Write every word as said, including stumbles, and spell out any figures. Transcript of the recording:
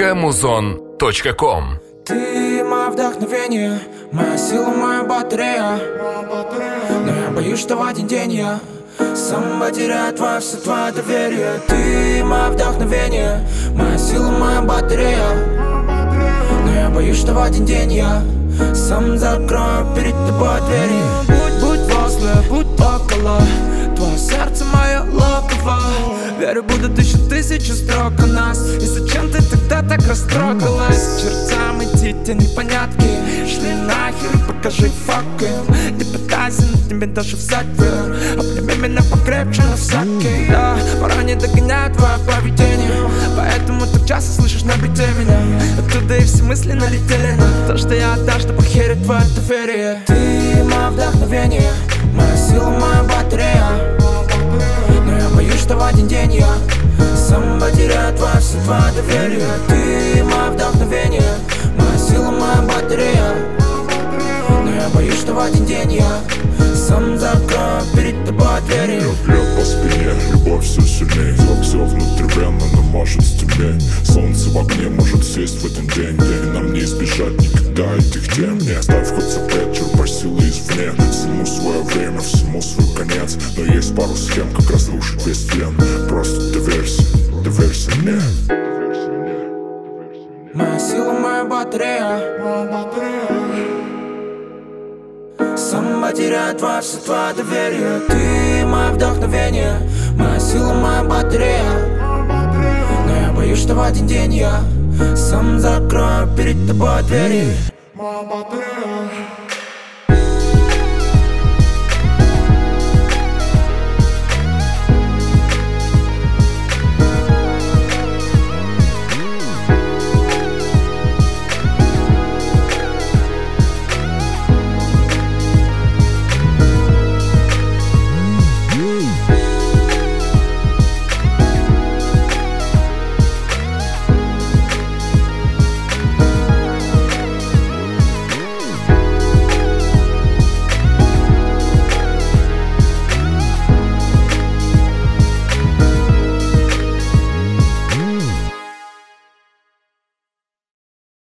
точка музон точка ком. Ты мое вдохновение, моя сила, моя батарея. Но я боюсь, что в один день я сам потеряю твое, все твое доверие. Ты мое вдохновение, моя сила, моя батарея. Но я боюсь, что в один день я сам закрою перед тобой двери. Будь, будь возле, будь около, твое сердце мое логово. Верю, будут еще тысячи строк о нас. И зачем ты тогда так растрогалась? К чертям идти, те непонятки. Шли нахер, покажи факт им. Ты пытайся, на тебе даже взять вверх. Обними меня покрепче на всякий. Да, пора не догоняет твое поведение. Поэтому так часто слышишь на бите меня. Оттуда и все мысли налетели на то, что я отдам, чтобы херить твое доверие. Ты мое вдохновение, моя сила, моя батарея. Но я боюсь, что в один день я сам потеряю твое, все твое доверие. Ты мое вдохновение, моя сила, моя батарея. Но я боюсь, что в один день я сам закрою перед тобой двери. Лёг по спине, любовь все сильней. Как все внутривенно, но может стемнеть. Солнце в огне может сесть в один день. И нам не избежать никогда этих тем. Не оставь хоть запрет, черпай силы извне. Всему свое время, всему свой конец. Но есть пару схем, как разрушить весь тлен. Просто доверься, доверься мне. Моя сила, моя батарея. Сам потеряю твое, все твое доверие. Ты мое вдохновение, моя сила, моя батарея. Но я боюсь, что в один день я сам закрою перед тобой двери. Моя батарея.